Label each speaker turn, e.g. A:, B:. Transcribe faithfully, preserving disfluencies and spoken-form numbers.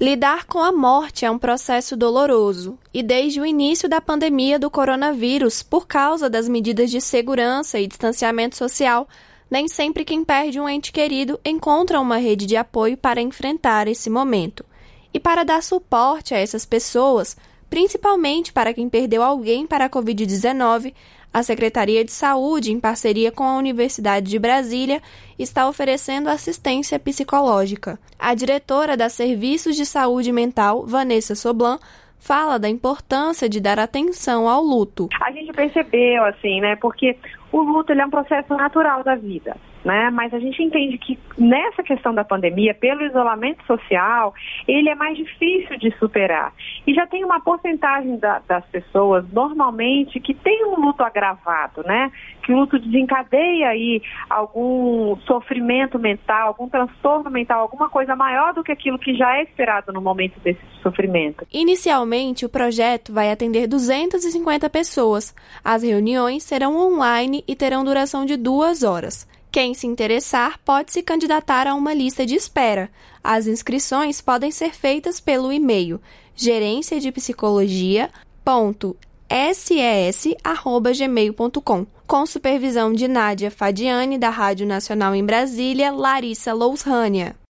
A: Lidar com a morte é um processo doloroso e desde o início da pandemia do coronavírus, por causa das medidas de segurança e distanciamento social, nem sempre quem perde um ente querido encontra uma rede de apoio para enfrentar esse momento. E para dar suporte a essas pessoas, principalmente para quem perdeu alguém para a covid dezenove, a Secretaria de Saúde, em parceria com a Universidade de Brasília, está oferecendo assistência psicológica. A diretora da Serviços de Saúde Mental, Vanessa Soblan, fala da importância de dar atenção ao luto.
B: A gente percebeu, assim, né, porque o luto ele é um processo natural da vida, né, mas a gente entende que nessa questão da pandemia, pelo isolamento social, ele é mais difícil de superar. E já tem uma porcentagem da, das pessoas, normalmente, que tem um luto agravado, né, que o luto desencadeia aí algum sofrimento mental, algum transtorno mental, alguma coisa maior do que aquilo que já é esperado no momento desse sofrimento.
A: Inicialmente, o projeto vai atender duzentas e cinquenta pessoas. As reuniões serão online e terão duração de duas horas. Quem se interessar pode se candidatar a uma lista de espera. As inscrições podem ser feitas pelo e-mail gerência de psicologia ponto s e s arroba gmail ponto com, com supervisão de Nádia Fadiani, da Rádio Nacional em Brasília, Larissa Lousrânia.